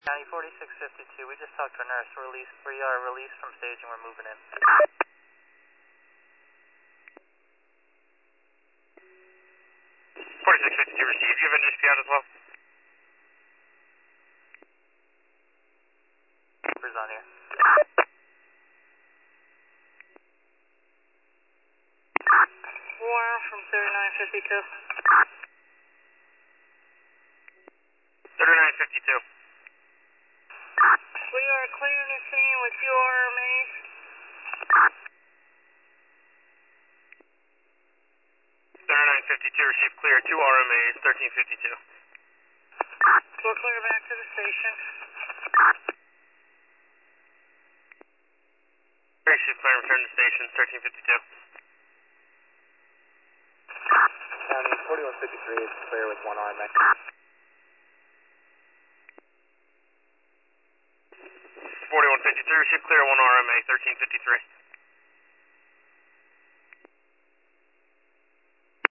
County 4652, we just talked to a nurse. We are released from staging, we're moving in. 4652 received. Do you have an NSP out as well? Who's on here? Warren from 3952. 3952. We are clearing the scene with two RMAs. 3952 received clear. 2 RMAs, 1352. We'll clear back to the station. Received clear, return to station, 1352. County 4153 is clear with 1 RMA. 4153 received clear, 1 RMA, 1353.